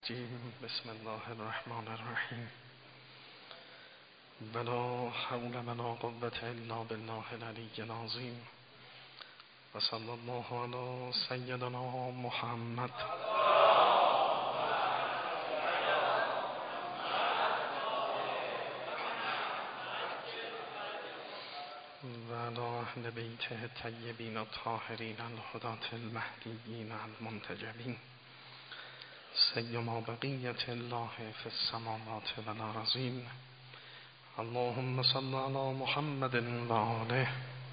بسم الله الرحمن الرحیم. ولا حول ولا قوة الا بالله العلی العظیم. و صلی الله علی سیدنا محمد و علی اهل بیته الطیبین الطاهرین الهداة المهدیین المنتجبین سیما بقیة الله فی السماوات والارضین. اللهم صل علی محمد و آله.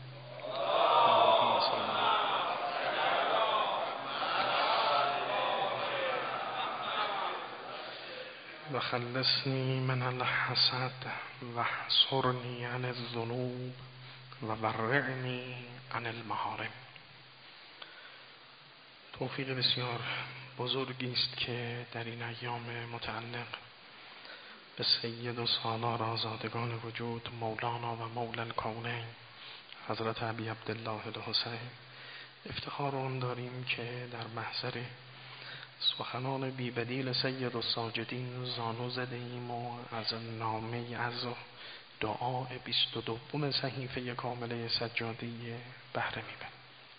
و خلصنی من الحسد و احصرنی عن الذنوب و ورعنی عن المحارم. توفیق بسیار بزرگی است که در این ایام متعلق به سید و سالار آزادگان وجود مولانا و مولا الکونین حضرت ابی عبدالله الحسین افتخار آن داریم که در محضر سخنان بی بدیل سید الساجدین زانو زده ایم و از نامه از دعای 22 صحیفه کامله سجادی بهره می‌بریم.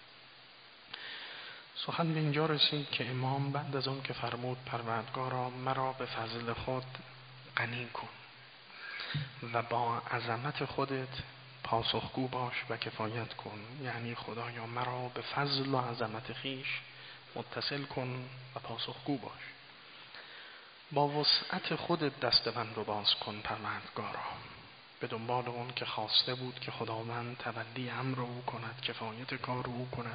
سخن به اینجا رسید که امام بعد از اون که فرمود پروردگارا مرا به فضل خود غنی کن و با عظمت خودت پاسخگو باش و کفایت کن، یعنی خدایا مرا به فضل و عظمت خیش متصل کن و پاسخگو باش، با وسعت خودت دست من رو باز کن پروردگارا، به دنبال اون که خواسته بود که خداوند تولی امر او کند، کفایت کار او کند.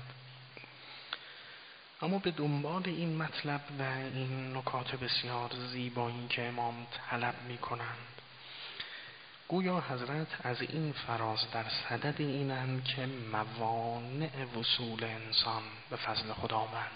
اما به دنبال این مطلب و این نکات بسیار زیبایی که امام طلب می کنند، گویا حضرت از این فراز در صدد اینند که موانع وصول انسان به فضل خداوند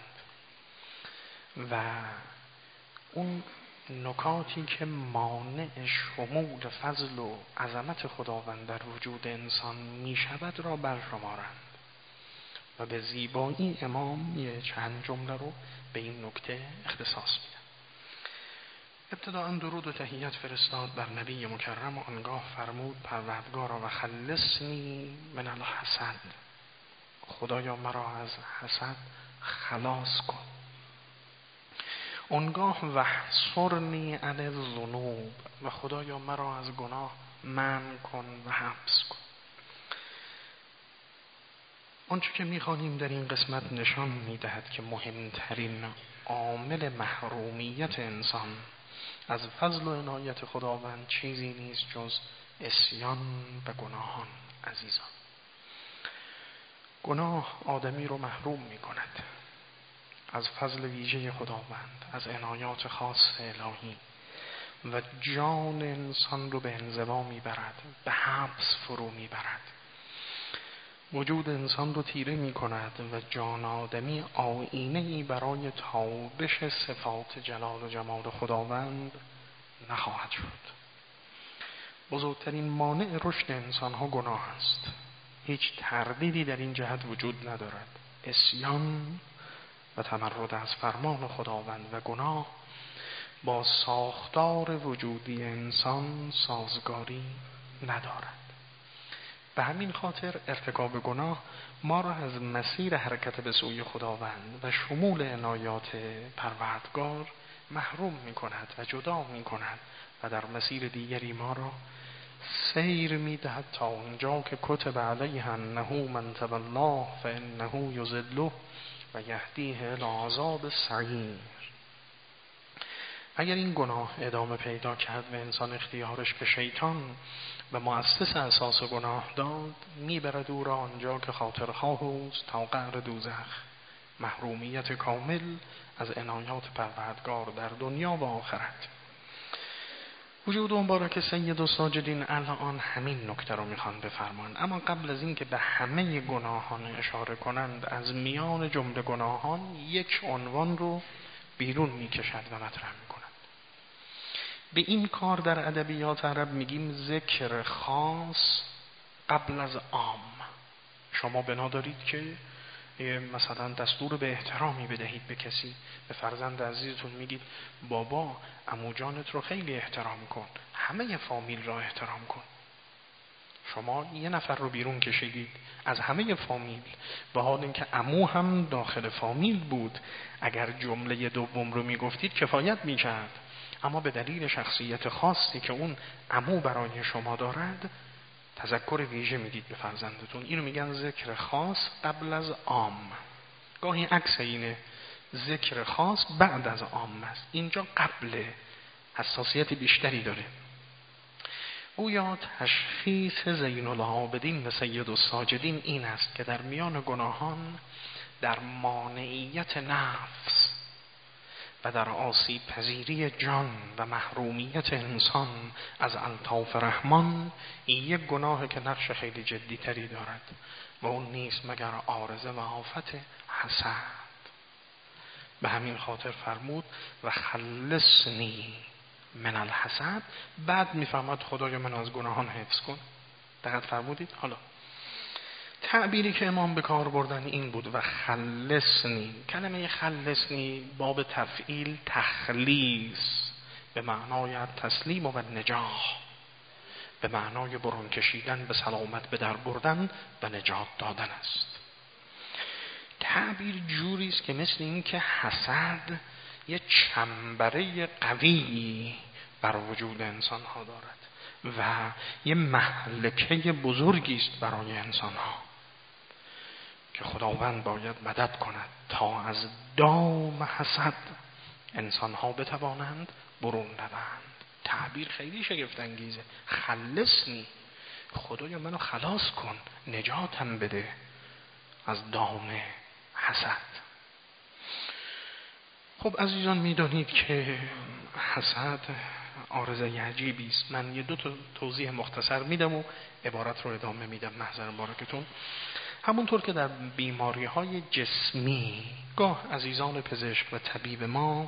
و اون نکاتی که مانع شمول فضل و عظمت خداوند در وجود انسان می شود را برشمارند و به زیبایی امام یه چند جمله رو به این نکته اختصاص میدن. ابتداء درود و تحیت فرستاد بر نبی مکرم و آنگاه فرمود پروردگارا و خلصنی من الحسد، خدایا مرا از حسد خلاص کن. آنگاه واحصرنی عن الذنوب، و خدایا مرا از گناه منع کن و حبس کن. آنچه که می‌خوانیم در این قسمت نشان می‌دهد که مهمترین عامل محرومیت انسان از فضل و عنایت خداوند چیزی نیست جز عصیان و گناهان. عزیزان، گناه آدمی رو محروم می‌کند از فضل ویژه خداوند، از عنایات خاص الهی، و جان انسان رو به انزوا می‌برد، به حبس فرو می‌برد، وجود انسان رو تیره می کند و جان آدمی آیینه‌ای برای تابش صفات جلال و جمال خداوند نخواهد شد. بزرگترین مانع رشد انسان ها گناه است، هیچ تردیدی در این جهت وجود ندارد. عصیان و تمرد از فرمان خداوند و گناه با ساختار وجودی انسان سازگاری ندارد. به همین خاطر ارتکاب گناه ما را از مسیر حرکت به سوی خداوند و شمول عنایات پروردگار محروم می کند و جدا می کند و در مسیر دیگری ما را سیر می دهد تا اونجا که کتب علیه انه من تولاه فانه یضله و یهدیه الی عذاب السعیر. اگر این گناه ادامه پیدا کرد و انسان اختیارش به شیطان و مؤسس اساس گناه داد، میبرد او را آنجا که خاطرخواه اوست تا قعر دوزخ، محرومیت کامل از عنایات پروردگار در دنیا و آخرت. وجود مبارک سید الساجدین الان همین نکته رو میخوان بفرمان. اما قبل از این که به همه گناهان اشاره کنند، از میان جمله گناهان یک عنوان رو بیرون میکشد و مطرح میکند. به این کار در ادبیات عرب میگیم ذکر خاص قبل از عام. شما بنا دارید که مثلا دستور به احترامی بدهید به کسی، به فرزند عزیزتون میگید بابا عمو جانت رو خیلی احترام کن، همه فامیل را احترام کن. شما یه نفر رو بیرون کشیدید از همه فامیل، به حال اینکه عمو هم داخل فامیل بود، اگر جمله دوم رو میگفتید کفایت میکرد، اما به دلیل شخصیت خاصی که اون عمو برای شما دارد تذکر ویژه میدید به فرزندتون. اینو میگن ذکر خاص قبل از عام. گاهی عکس اینه، ذکر خاص بعد از عام است، اینجا قبل، حساسیت بیشتری داره. گویا تشخیص زین العابدین و سید الساجدین این است که در میان گناهان، در مانعیت نفس و در آسیب پذیری جان و محرومیت انسان از الطاف رحمان، این یک گناه که نقش خیلی جدی تری دارد و اون نیست مگر عارضه و آفت حسد. به همین خاطر فرمود و خلصنی من الحسد، بعد میفهمد خدای من از گناهان حفظ کن. دقت فرمودید؟ حالا تعبیری که امام به کار بردن این بود و خلصنی. کلمه خلصنی باب تفعیل تخلیص به معنای تسلیم و نجاح، به معنای برون کشیدن به سلامت به در بردن و نجات دادن است. تعبیر جوری است که مثل این که حسد یه چنبره قوی بر وجود انسان ها دارد و یه مهلکه بزرگی است برای انسان ها که خداوند باید مدد کند تا از دام حسد انسان ها بتوانند برون روند. تعبیر خیلی شگفت انگیزه. خلصنی، خدایا منو خلاص کن، نجاتم بده از دام حسد. خب عزیزان میدانید که حسد عارضه عجیبی است. من یه دو تا توضیح مختصر میدم و عبارت رو ادامه میدم محضر مبارکتون. همونطور که در بیماری های جسمی گاه عزیزان پزشک و طبیب ما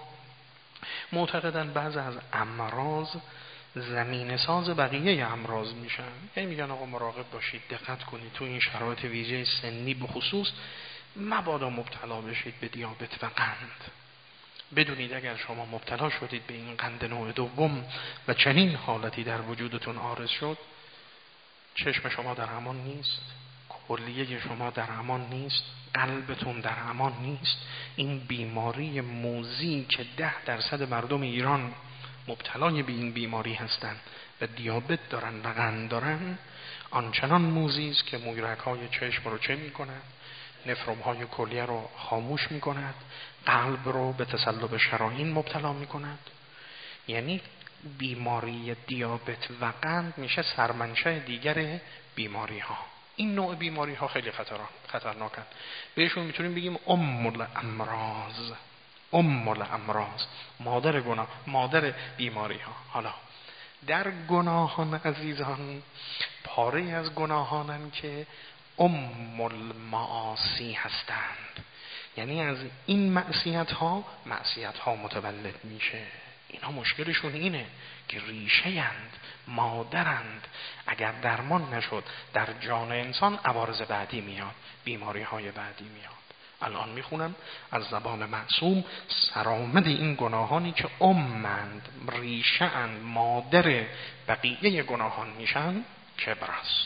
معتقدن بعض از امراض زمین ساز بقیه امراض میشن، یعنی میگن آقا مراقب باشید، دقت کنید تو این شرایط ویژه سنی به خصوص مبادا مبتلا بشید به دیابت و قند. بدونید اگر شما مبتلا شدید به این قند نوع دوم و چنین حالتی در وجودتون عارض شد، چشم شما در امان نیست، کلیه شما در امان نیست، قلبتون در امان نیست. این بیماری موذی که 10% مردم ایران مبتلای به این بیماری هستند و دیابت دارن و قند دارن، آنچنان موذی است که مویرگ‌های چشم رو چه می‌کند؟ نفرون‌های کلیه رو خاموش می‌کند، قلب رو به تصلب شرايين مبتلا می‌کند. یعنی بیماری دیابت و قند میشه سرمنشأ دیگر بیماری‌ها. این نوع بیماری‌ها خیلی خطرناکن. بهشون میتونیم بگیم ام الامراض، ام الامراض، مادر گناه، مادر بیماری‌ها. حالا در گناهان عزیزان، پاره از گناهانن که ام المعاصی هستند، یعنی از این معصیت ها متولد میشه. اینا مشکلشون اینه که ریشه اند، مادرند. اگر درمان نشد در جان انسان عوارض بعدی میاد، بیماری های بعدی میاد. الان میخونم از زبان معصوم سرآمد این گناهانی که امند، ریشه اند، مادر بقیه گناهان میشن، کبر است،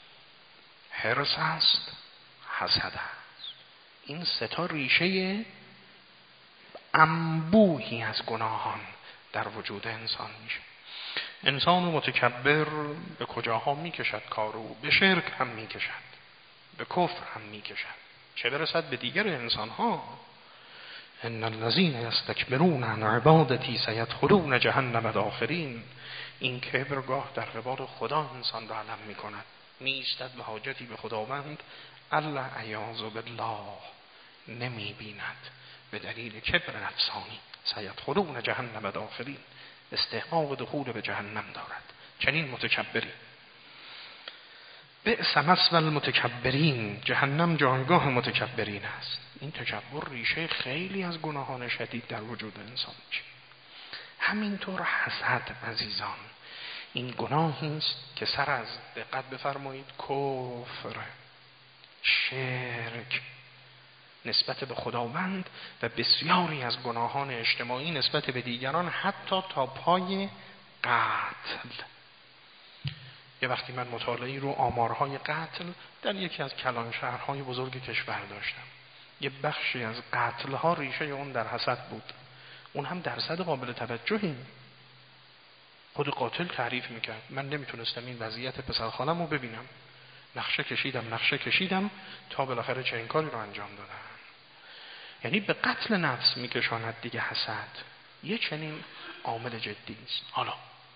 حرص است، حسد است. این سه تا ریشه انبوهی از گناهان در وجود انسان میشه. انسان متکبر به کجاها میکشد کارو؟ به شرک هم میکشد، به کفر هم میکشد، چه برسد به دیگر انسان ها. ان الذين يستكبرون عن عبادتي سيدخلون جهنم داخرین. این کبرگاه در قبال خدا انسان را علم میکند، میایستد و حاجتی به خداوند الله عیاذ بالله نمیبیند به دلیل کبر نفسانی. سیدخلون جهنم داخرین، استحقاق دخول به جهنم دارد چنین متکبری. بئس مثوى المتکبرین، جهنم جایگاه متکبرین است. این تکبر ریشه خیلی از گناهان شدید در وجود انسان میشه. همینطور حسد عزیزان، این گناهی است که سر از، دقت بفرمایید، کفر، شرک نسبت به خداوند و بسیاری از گناهان اجتماعی نسبت به دیگران، حتی تا پای قتل. یه وقتی من مطالعه‌ای رو آمارهای قتل در یکی از کلان شهرهای بزرگ کشور داشتم. یه بخشی از قتل‌ها ریشه اون در حسد بود. اون هم درصد قابل توجهی. خود قاتل تعریف میکرد من نمیتونستم این وضعیت پسرخالم رو ببینم، نقشه کشیدم تا بالاخره چنین کاری رو انجام دادم. یعنی به قتل نفس میکشاند دیگه حسد. یه چنین عامل جدی است. حالا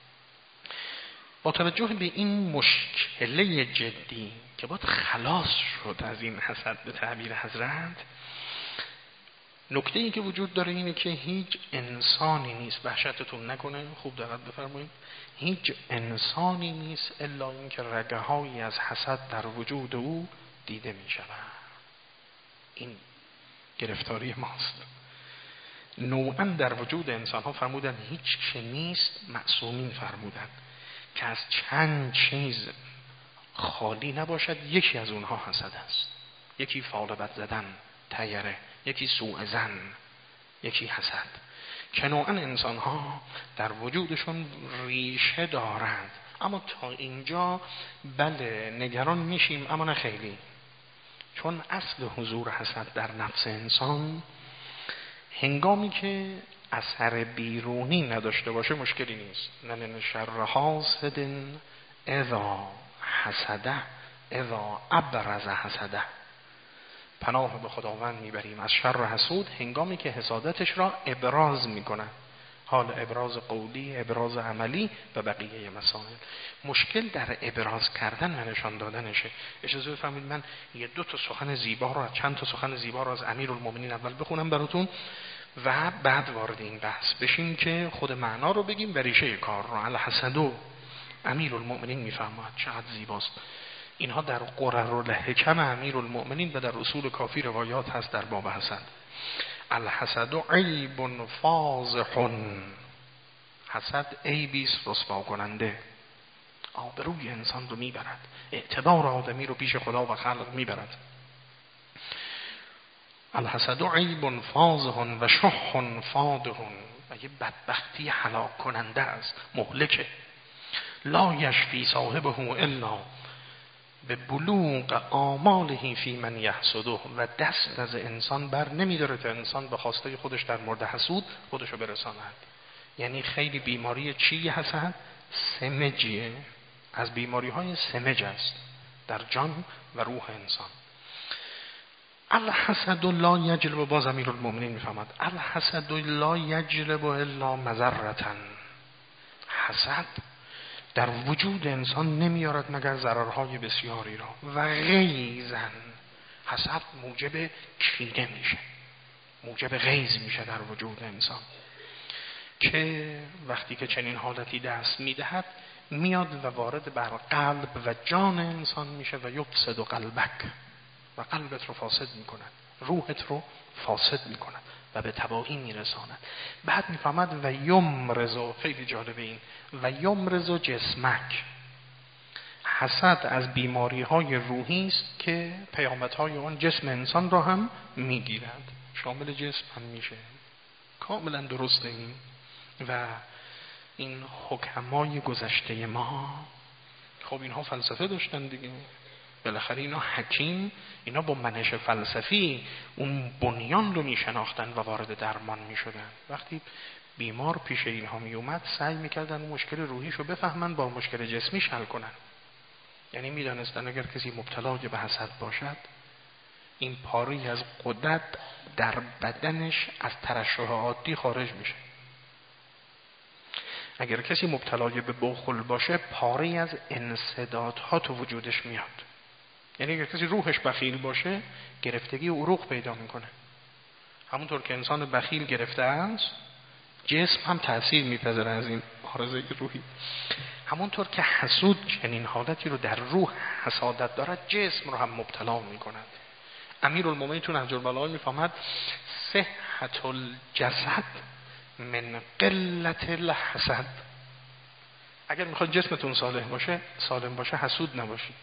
با توجه به این مشکله جدی که باید خلاص شد از این حسد به تعبیر حضرت، نکته ای که وجود داره اینه که هیچ انسانی نیست، وحشتتون نکنه، خوب دقت بفرمایید، هیچ انسانی نیست الا اینکه رگه‌هایی از حسد در وجود او دیده می شود. این گرفتاری ماست. نوعا در وجود انسان ها فرمودن هیچ چه نیست معصومین فرمودن که از چند چیز خالی نباشد، یکی از اونها حسد است. یکی فال بد زدن، طیره، یکی سوء ظن، یکی حسد، که نوعا انسان ها در وجودشون ریشه دارند. اما تا اینجا بله نگران میشیم، اما نه خیلی، چون اصل حضور حسد در نفس انسان هنگامی که اثر بیرونی نداشته باشه مشکلی نیست. نه شر حاسد اذا حسده اذا ابرز حسده. پناه به خداوند میبریم از شر حسود هنگامی که حسادتش را ابراز میکنه، حال ابراز قولی، ابراز عملی و بقیه مسائل. مشکل در ابراز کردن و نشان دادنشه. اجازه بفرمایید من یه دو تا سخن زیبا رو، چند تا سخن زیبا رو از امیرالمومنین اول بخونم براتون و بعد وارد این بحث بشیم که خود معنا رو بگیم و ریشه کار رو. الحسد امیرالمومنین میفرماید، چقدر زیباست. اینها در قرر الحکم امیرالمومنین و در اصول کافی روایات هست در باب حسد. الحسد عیب فاضح، حسد عیبی است رسوا کننده، آبروی انسان رو میبرد، اعتبار آدمی رو پیش خدا و خلق میبرد. الحسد عیب فاضح و شح فادح، و یه بدبختی هلاک کننده است، مهلکه. لا یشفی صاحبه الا به بلوغ آماله فی من یحسده، و دست از انسان بر نمیداره تا انسان به خواسته خودش در مورد حسود خودشو برساند. یعنی خیلی بیماری چی حسد؟ سمجیه، از بیماری های سمج است در جان و روح انسان. الحسد لا یجلب، باز امیرالمومنین میفهمد، الحسد لا یجلب الا مضرة. حسد در وجود انسان نمیارد مگر ضررهای بسیاری را. و غیظن، حسد موجب کینه میشه، موجب غیظ میشه در وجود انسان، که وقتی که چنین حالتی دست میدهد میاد و وارد بر قلب و جان انسان میشه و یفسد قلبک، و قلبت رو فاسد میکند، روحت رو فاسد میکند و به تباهی میرساند. بعد میفهمد و یمرزو، خیلی جالبه این، و یمرزو جسمک. حسد از بیماری های روحی است که پیامت های آن جسم انسان را هم میگیرد، شامل جسم هم میشه. کاملا درسته این. و این حکمای گذشته ما خب اینها فلسفه داشتن دیگه، بالاخره اینا حکیم، اینا با منش فلسفی اون بنیان رو میشناختن و وارد درمان میشدن. وقتی بیمار پیش اینها میومد سعی میکردن اون مشکل روحیشو بفهمن، با مشکل جسمیش حل کنن. یعنی میدانستن اگر کسی مبتلا به حسد باشد این پاره از قدرت در بدنش از ترشح عادی خارج میشه. اگر کسی مبتلا به بخل باشه پاره از انسدادها تو وجودش میاد. یعنی اگر کسی روحش بخیل باشه گرفتگی عروق پیدا میکنه. همونطور که انسان بخیل گرفته است جسم هم تأثیر میپذیره از این عارضه روحی. همونطور که حسود چنین حالتی رو در روح حسادت دارد جسم رو هم مبتلا میکند. امیرالمومنین تو نهج البلاغه میفهمد صحت الجسد من قلت الحسد. اگر میخواد جسمتون سالم باشه حسود نباشید.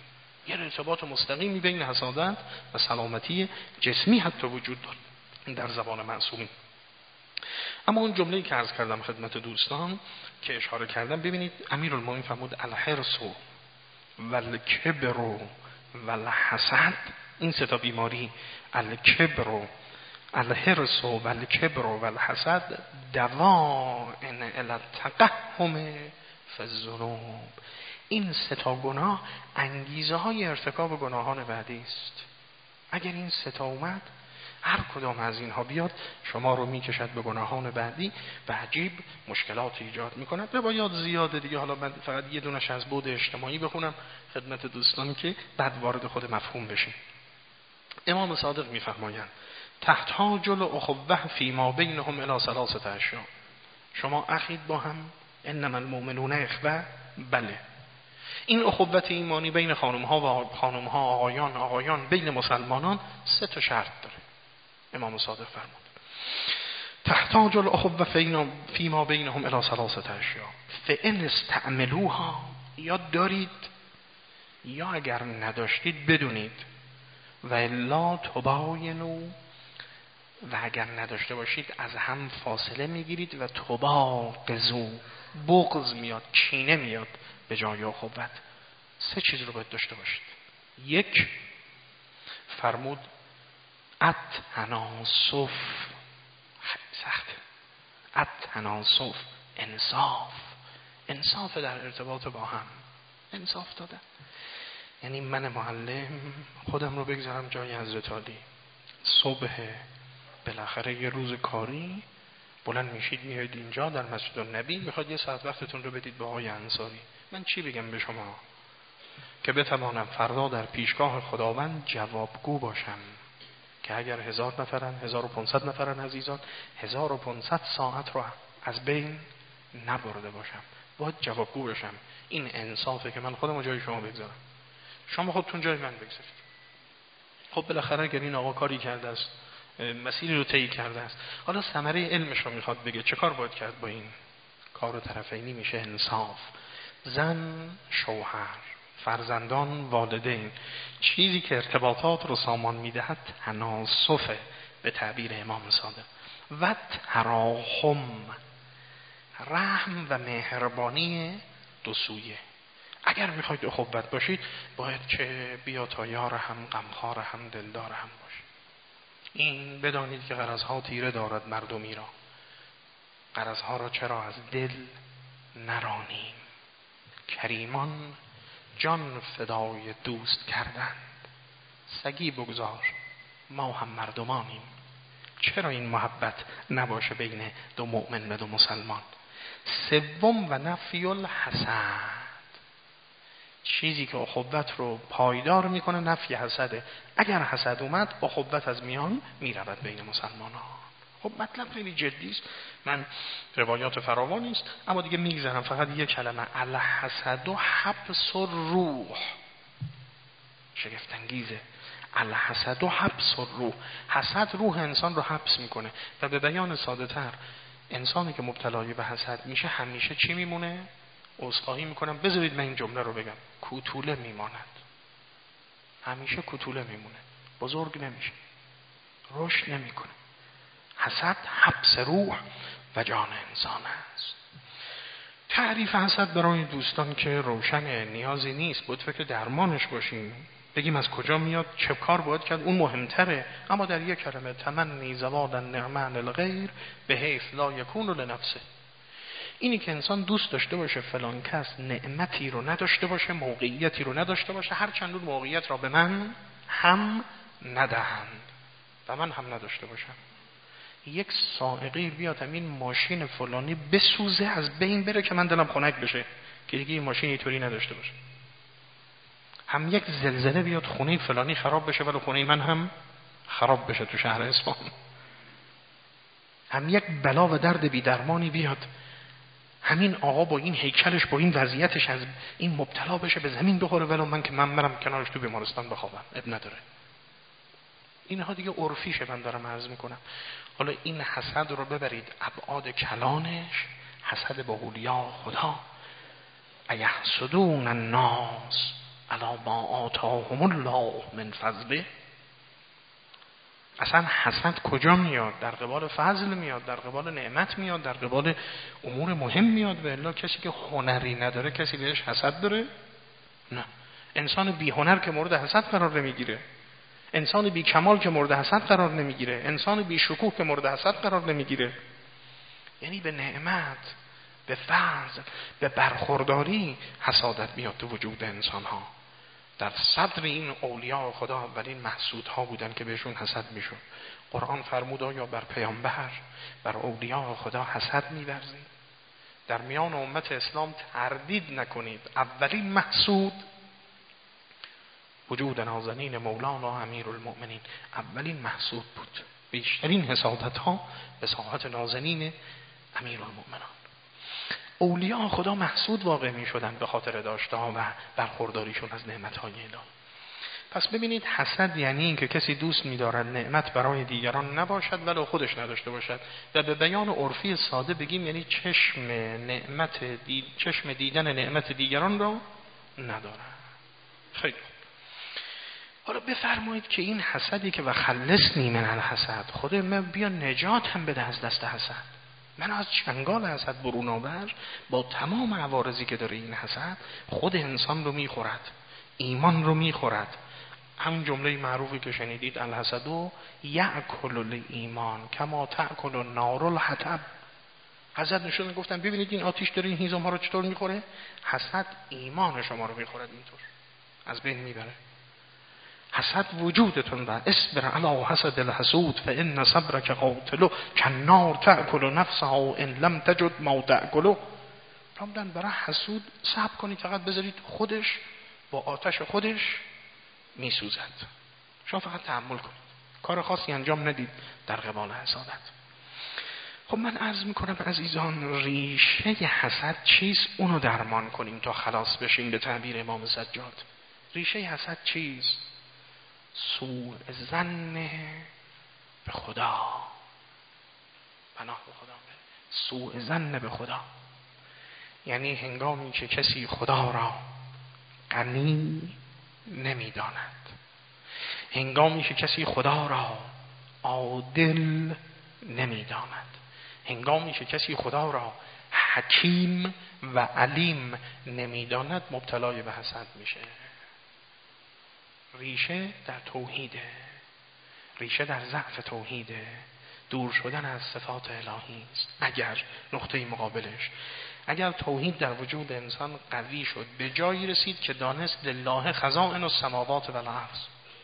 یه ارتباط مستقیمی بین حسادت و سلامتی جسمی حتی وجود داره در زبان معصومین. اما اون جمله‌ای که عرض کردم خدمت دوستان که اشاره کردم، ببینید امیرالمومنین فرمود الحرص والکبر والحسد، این سه تا بیماری الکبر الحرص والکبر والحسد دوائن الی التقحم فی الذنوب، این سه تا گناه انگیزه های ارتکاب گناهان بعدی است. اگر این سه تا اومد، هر کدام از اینها بیاد شما رو میکشد به گناهان بعدی و عجیب مشکلات ایجاد میکند. روایات زیاده دیگه، حالا من فقط یه دونش از بعد اجتماعی بخونم خدمت دوستان که بعد وارد خود مفهوم بشیم. امام صادق میفرمایند تحتاج الاخوه فیما بینهم الی ثلاثه اشیاء، شما اخید با هم، انما المؤمنون اخوه، بله این اخوت ایمانی بین خانم‌ها و خانم‌ها، آقایان بین مسلمانان سه تا شرط داره. امام صادق فرمود تحتاج الاخوه فیما بینهم الی ثلاثه اشیاء فان استعملوها، یا دارید یا اگر نداشتید بدونید، و الا تباینوا، و اگر نداشته باشید از هم فاصله میگیرید، و تباغضوا، بغض میاد، کینه میاد به جای اخوت. سه چیز رو باید داشته باشید. یک، فرمود التناصف، سخت، التناصف، انصاف در ارتباط با هم، انصاف دادن. یعنی من معلم خودم رو بگذارم جای حضرت علی، صبح بالاخره یه روز کاری بلند میشید میاد اینجا در مسجد النبی، میخواد یه ساعت وقتتون رو بدید به آقای انصاری. من چی بگم به شما که بتوانم فردا در پیشگاه خداوند جوابگو باشم که اگر 1000 نفرن 1500 نفرن عزیزان 1500 ساعت رو از بین نبرده باشم، باید جوابگو باشم. این انصافه که من خودم جای شما بگذارم، شما خودتون جای من بگذارید. خب بالاخره اگر این آقا کاری کرده است، مسیری رو طی کرده است، حالا ثمره علمش رو میخواد بگه، چه کار باید کرد با این کار طرفینی؟ میشه انصاف. زن، شوهر، فرزندان، والدین، چیزی که ارتباطات رو سامان میدهد تناسفه به تعبیر امام صادق. و تراحم، رحم و مهربانی دو سویه. اگر میخواید اخوت باشید باید که بیا تا یار هم، غمخوار هم، دلدار هم باشید. این بدانید که غرضها تیره دارد مردمی را، غرضها را چرا از دل نرانیم. کریمان جان فدای دوست کردند، سگی بگذار ما هم مردمانیم. چرا این محبت نباشه بین دو مؤمن و دو مسلمان؟ سوم و نفی الحسد، چیزی که اخوت رو پایدار میکنه نفی حسده. اگر حسد اومد اخوت از میان میرود بین مسلمان ها. خب مطلب خیلی جدی است، من روایات فراوانی است اما دیگه میگذارم فقط یک کلمه، الحسد و حبس الروح. شگفت انگیزه. الحسد و حبس الروح، حسد روح انسان رو حبس میکنه. و به بیان ساده تر، انسانی که مبتلای به حسد میشه همیشه چی میمونه؟ عذرخواهی میکنم بذارید من این جمله رو بگم، کوتوله میماند. همیشه کوتوله میمونه، بزرگ نمیشه، رشد نمیکنه. حسد حبس روح و جان انسان است. تعریف حسد برای دوستان که روشن، نیازی نیست بود فکر درمانش باشیم، بگیم از کجا میاد، چه کار باید کرد، اون مهمتره. اما در یک کلمه، تمنی زوال النعمه عن الغیر به حیث لا یکون لنفسه. اینی که انسان دوست داشته باشه فلان کس نعمتی رو نداشته باشه، موقعیتی رو نداشته باشه، هر چند اون موقعیت را به من هم ندهند و من هم نداشته باشم. یک سائقی بیاد همین ماشین فلانی بسوزه از بین بره که من دلم خنک بشه که دیگه این ماشین اینطوری نداشته باشه. هم یک زلزله بیاد خونه فلانی خراب بشه ولی خونه من هم خراب بشه تو شهر اصفهان. هم یک بلا و درد بی درمانی بیاد، همین آقا با این هیکلش، با این وضعیتش از این مبتلا بشه، به زمین بخوره ولی من که من برم کنارش تو بیمارستان بخوابم، اب نداره. اینها دیگه عرفیشه، من دارم عرض میکنم. حالا این حسد رو ببرید ابعاد کلانش، حسد با اولیا خدا. ایحسدون الناس علی ما آتاهم الله من فضله. اصلا حسد کجا میاد؟ در قبال فضل میاد، در قبال نعمت میاد، در قبال امور مهم میاد. و الا کسی که هنری نداره کسی بهش حسد داره؟ نه. انسان بی هنر که مورد حسد قرار نمیگیره، انسان بی کمال که مورد حسد قرار نمیگیره، انسان بی شکوه که مورد حسد قرار نمیگیره. یعنی به نعمت، به فضل، به برخورداری حسادت میاد تو وجود انسان ها. در صدر این اولیاء خدا اولین محسودها بودن که بهشون حسد میشد. قرآن فرمود یا بر پیامبر، بر اولیاء خدا حسد می‌ورزید؟ در میان امت اسلام تردید نکنید اولین محسود وجود نازنین مولانا امیرالمؤمنین اولین محسود بود. بیشترین حسادت ها به ساحت نازنین امیرالمؤمنان. اولیاء خدا محسود واقع می شدن به خاطر داشته ها و برخورداریشون از نعمت های الهی. پس ببینید حسد یعنی این که کسی دوست می دارد نعمت برای دیگران نباشد ولی خودش نداشته باشد. و به بیان عرفی ساده بگیم یعنی چشم دیدن نعمت دیگران را ندارد. خیلی حالا بفرمایید که این حسدی که و خلصنی من الحسد، خدا من بیا نجات هم بده از دست حسد، من از چنگال حسد برون آور. با تمام عوارضی که داره این حسد خود انسان رو میخورد، ایمان رو میخورد. هم جمله معروفی که شنیدید الحسدو یأکل الایمان کما تأکل النار الحطب. حسد نشون گفتن ببینید این آتش داره این هیزم ها رو چطور میخوره. حسد ایمان شما رو میخورد، اینطور از بین میبره. حسد وجودتون و اصبر علی حسد الحسود فان صبرک قاتل کالنار تأکل نفسها ان لم تجد ما تأکل. رامدن برای حسود صبر کنید، فقط بذارید خودش با آتش خودش میسوزد. شما فقط تحمل کنید، کار خاصی انجام ندید در قبال حسادت. خب من عرض میکنم عزیزان ریشه حسد چیست؟ اونو درمان کنیم تا خلاص بشیم. به تعبیر امام سجاد ریشه حسد چیست؟ سوء ظن به خدا. پناه به خدا. سوء ظن به خدا یعنی هنگامی که کسی خدا را غنی نمیداند، هنگامی که کسی خدا را عادل نمیداند، هنگامی که کسی خدا را حکیم و علیم نمیداند، مبتلای به حسد میشه. ریشه در توحیده، ریشه در ضعف توحیده، دور شدن از صفات الهی است. اگر نقطه مقابلش، اگر توحید در وجود انسان قوی شد، به جایی رسید که دانست لله خزائن السماوات و الارض،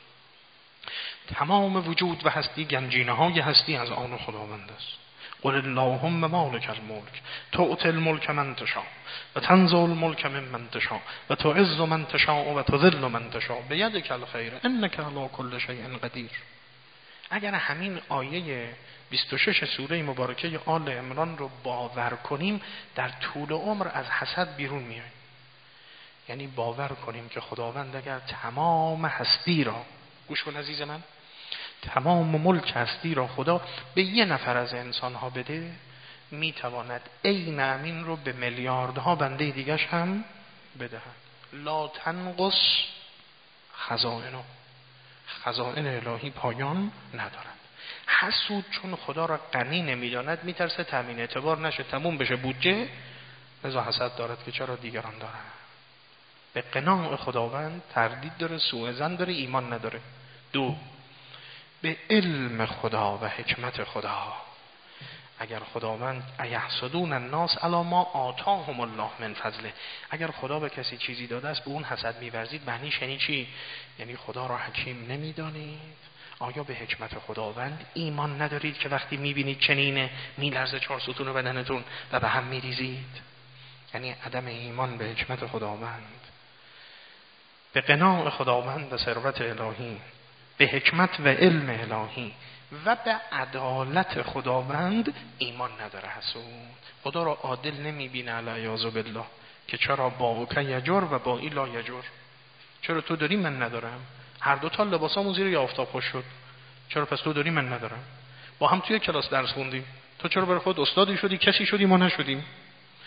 تمام وجود و هستی گنجینه های هستی از آن خداوند است. قل اللهم مالک الملک تؤتی الملک من تشاء و تنزع الملک ممن تشاء و تعز من تشاء و تذل من تشاء بیدک الخیر انک علی کل شیء قدیر. اگر همین آیه 26 سوره مبارکه آل عمران رو باور کنیم، در طول عمر از حسد بیرون میاییم. یعنی باور کنیم که خداوند اگر تمام هستی را، گوش کن عزیز من، تمام ملک هستی را خدا به یه نفر از انسانها بده، میتواند عین امین رو به میلیاردها بنده دیگش هم بدهد. لا تنقص خزائنه، خزائن الهی پایان ندارد. حسود چون خدا را غنی نمیداند، میترسه تامین اعتبار نشه، تموم بشه بودجه، لذا حسد دارد که چرا دیگران دارن. به قناع خداوند تردید داره، سوء ظن داره، ایمان نداره. دو، به علم خدا و حکمت خدا. اگر خداوند ایحسدون الناس علی ما آتاهم الله من فضله، اگر خدا به کسی چیزی داده است به اون حسد می‌ورزید، معنیش یعنی چی؟ یعنی خدا را حکیم نمی‌دانید. آیا به حکمت خداوند ایمان ندارید که وقتی می‌بینید چنینه میلرزه 4 ستون بدنتون و به هم می‌ریزید؟ یعنی عدم ایمان به حکمت خداوند، به قناع خداوند و ثروت الهی، به حکمت و علم الهی و به عدالت خداوند ایمان نداره. حسود خدا را عادل نمیبینه علیاذ بالله که چرا با اوک یجر و با ای لا یجر، چرا تو داری من ندارم، هر دوتا لباسامون زیر آفتاب خوش شد، چرا پس تو داری من ندارم، با هم توی کلاس درس خوندیم، تو چرا برای خود استادی شدی کسی شدی ما نشدیم،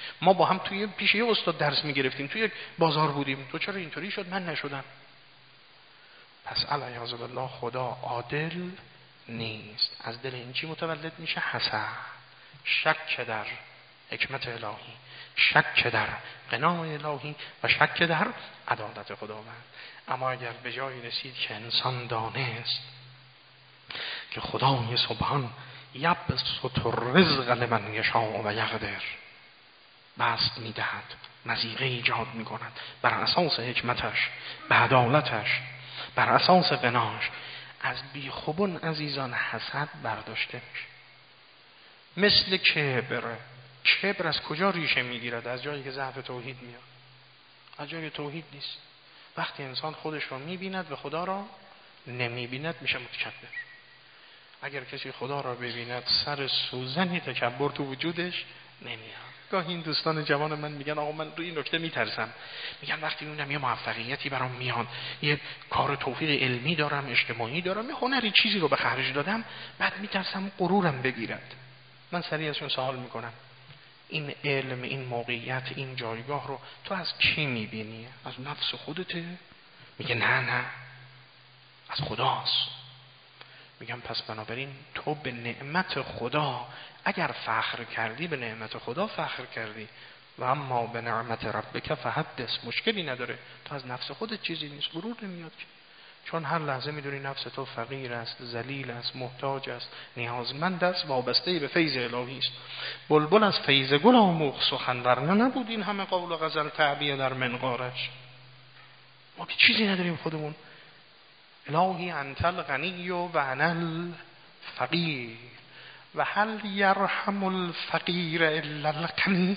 ما با هم توی پیش یه استاد درس میگرفتیم، توی بازار بودیم، تو چرا اینطوری شد من نشدم؟ پس علیاذ بالله خدا عادل نیست. از دل این چی متولد میشه؟ حسد، شک در حکمت الهی، شک در قناع الهی و شک در عدالت خداوند. اما اگر به جایی رسید که انسان دانست که خدای سبحان یبسط الرزق لمن یشاء و یقدر، بسط میدهد، مضیقه ایجاد میکند، بر اساس حکمتش، به عدالتش، بر اساس قناعش. از بیخوبون عزیزان حسد برداشته میشه. مثل کبر. کبر از کجا ریشه میگیرد؟ از جایی که ضعف توحید میاد، از جای توحید نیست. وقتی انسان خودش رو میبیند و خدا را نمیبیند میشه متکبر. اگر کسی خدا را ببیند سر سوزنی تکبر تو وجودش نمیاد. گاهی این دوستان جوان من میگن آقا من روی این نکته میترسم، میگن وقتی میبینم یه موفقیتی برام میاد، یه کار توفیق علمی دارم، اجتماعی دارم، یه هنری چیزی رو به خرج دادم، بعد میترسم غرورم بگیرد. من سریع ازشون سوال میکنم این علم، این موقعیت، این جایگاه رو تو از کی میبینی؟ از نفس خودته؟ میگه نه از خداست. میگم پس بنابراین تو به نعمت خدا اگر فخر کردی، به نعمت خدا فخر کردی، و اما به نعمت ربک فحدث، مشکلی نداره. تو از نفس خودت چیزی نیست، غرور نمیاد که، چون هر لحظه میدونی نفس تو فقیر است، ذلیل است، محتاج است، نیازمند است، وابسته به فیض الهی است. بلبل از فیض گل آموخت سخن، ورنه نبود این همه قول و غزل تعبیه در منقارش. ما که چیزی نداریم خودمون. الهی انت الغنی و انا الفقیر و هل یرحم الفقیر الا الغنی.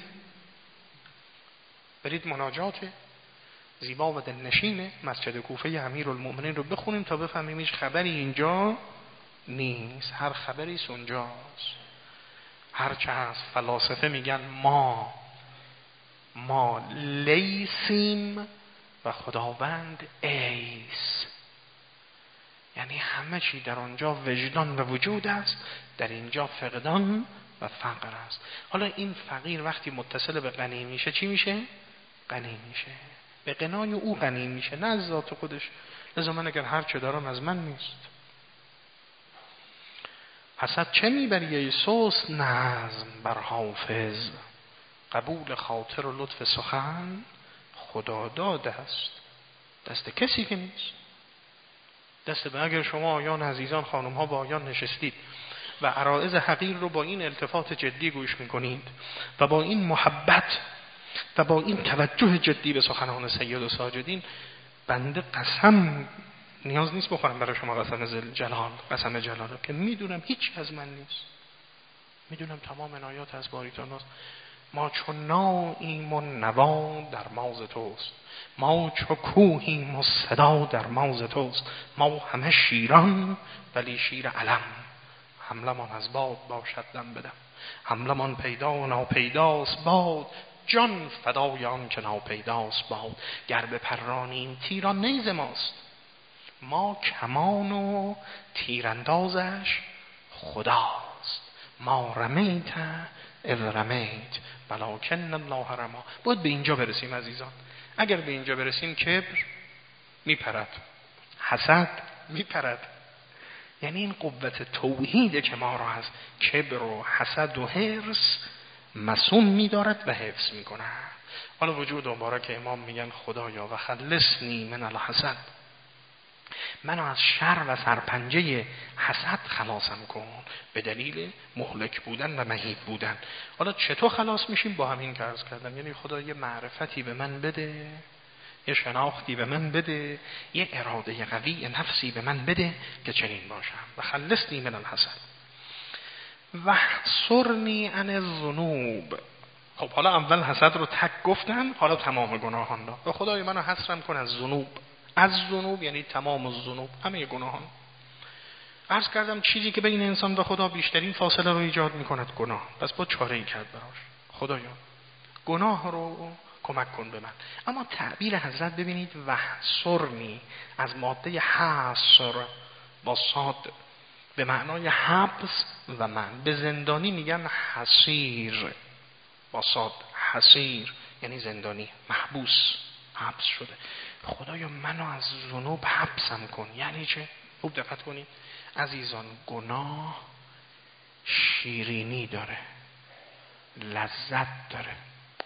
برید مناجات زیبا و دلنشین مسجد کوفه امیرالمؤمنین رو بخونیم تا بفهمیم هیچ خبری اینجا نیست، هر خبری اونجاست. هرچه هست فلاسفه میگن ما لیسیم و خداوند ایس، یعنی همه چی در آنجا وجدان و وجود است، در اینجا فقدان و فقر است. حالا این فقیر وقتی متصل به غنی میشه چی میشه؟ غنی میشه، به غنای او غنی میشه، نه از ذات خودش. لذا من اگر هر چه دارم از من نیست. حسد چه میبری ای سست نظم بر حافظ، قبول خاطر و لطف سخن خدا داده است، دست کسی که نیست. دست به اگر شما آیان عزیزان خانم ها با آیان نشستید و عرائض حقیر رو با این التفات جدی گوش میکنید و با این محبت و با این توجه جدی به سخنان سید و ساجدین، بنده قسم نیاز نیست بخورم برای شما قسم جلال، قسم جلاله، که میدونم هیچ از من نیست، میدونم تمام عنایات از باری تعالی. ما چون ناییم و نوا در موز توست، ما چو کوهیم و صدا در موز توست، ما همه شیران ولی شیر علم، حملمان از باد باشد دم بدم، حملمان پیدا و ناپیداست باد، جان فدای آن که ناپیداست باد. گر بپرانیم تیران نیز ماست، ما کمان و تیراندازش خداست. ما رمیت اذ رمیت ولکن الله رما. باید به اینجا برسیم عزیزان. اگر به اینجا برسیم کبر میپرد، حسد میپرد. یعنی این قوت توحیده که ما را از کبر و حسد و حرص مسون می‌دارد و حفظ می‌کند. حالا وجود مبارک امام میگن خدایا و خلصنی من الحسد، منو از شر و سرپنجه حسد خلاصم کن، به دلیل مهلک بودن و مهیب بودن. حالا چطور خلاص میشیم؟ با همین که عرض کردم، یعنی خدا یه معرفتی به من بده، یه شناختی به من بده، یه اراده قوی نفسی به من بده که چنین باشم. و خلصنی من الحسد و احصرنی عن الذنوب. خب حالا اول حسد رو تک گفتن، حالا تمام گناهان را. و خدای منو حصرم کن از ذنوب. از ذنوب یعنی تمام الذنوب، همه گناهان. عرض کردم چیزی که بین انسان و خدا بیشترین فاصله رو ایجاد میکند گناه. پس با چاره‌ای کرد براش. خدایا گناه رو کمک کن به من. اما تعبیر حضرت ببینید وحصرنی از ماده حصر با صاد به معنای حبس و من. به زندانی میگن حصیر با صاد، حصیر یعنی زندانی، حبس شده. خدایا منو از ذنوب حبسم کن. یعنی چه؟ خوب دقت کنید عزیزان، گناه شیرینی داره، لذت داره.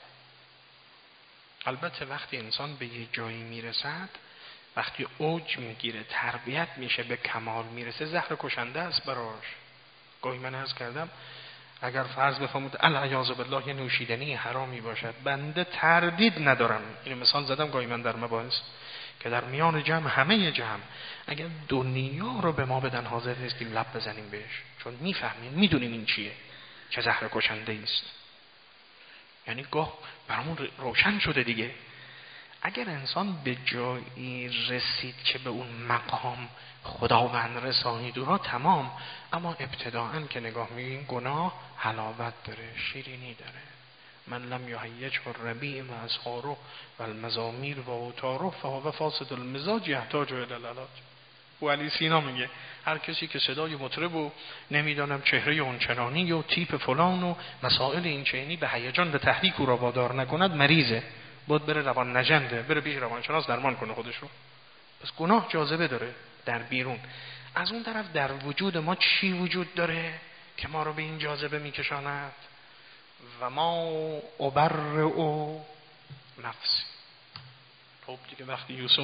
البته وقتی انسان به یه جایی میرسد، وقتی اوج میگیره، تربیت میشه، به کمال میرسه، زهر کشنده است براش. گاهی من عرض کردم اگر فرض بفرمود العیاذ بالله یه نوشیدنی حرامی باشد، بنده تردید ندارم، اینو مثال زدم گاهی من در مباحث، که در میان جمع، همه جمع، اگر دنیا رو به ما بدن حاضر نیستیم لب بزنیم بهش، چون میفهمیم، میدونیم این چیه، چه زهر کشنده است. یعنی گاه برامون روشن شده دیگه. اگر انسان به جایی رسید که به اون مقام خداوند رسانید او را، تمام. اما ابتداءً که نگاه می‌کنیم گناه حلاوت داره، شیرینی داره. من لم یهیج الربیع و اسحاره و المزامیر و اوتاره فهو فاسد المزاج یحتاج الی العلاج. و علی سینا میگه هر کسی که صدای مطرب و نمیدانم چهره اونچنانی و تیپ فلان و مسائل این چنینی به هیجان به تحریک او را وادار نکند، مریضه، باید بره روان نجنده، بره پیش روانشناس درمان کنه خودش رو. پس گناه جاذبه داره در بیرون. از اون طرف در وجود ما چی وجود داره که ما رو به این جاذبه میکشاند؟ و ما ابرئ نفسی. خب دیگه وقتی یوسف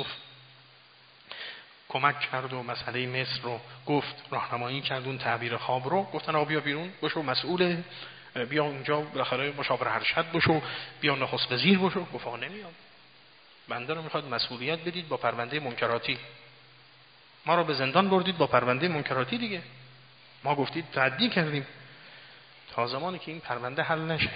کمک کرد و مسئله مصر رو گفت، راهنمایی کرد، اون تعبیر خواب رو، گفتن آقا بیا بیرون بشو مسئول، بیا اونجا بالاخره مشاور ارشد بشو، بیا نخست وزیر بشو. گفت آقا نمیام، بنده رو میخواد مسئولیت بدید با پرونده منکراتی. ما رو به زندان بردید با پرونده منکراتی دیگه، ما گفتید تعدی کردیم. تا زمانی که این پرونده حل نشه،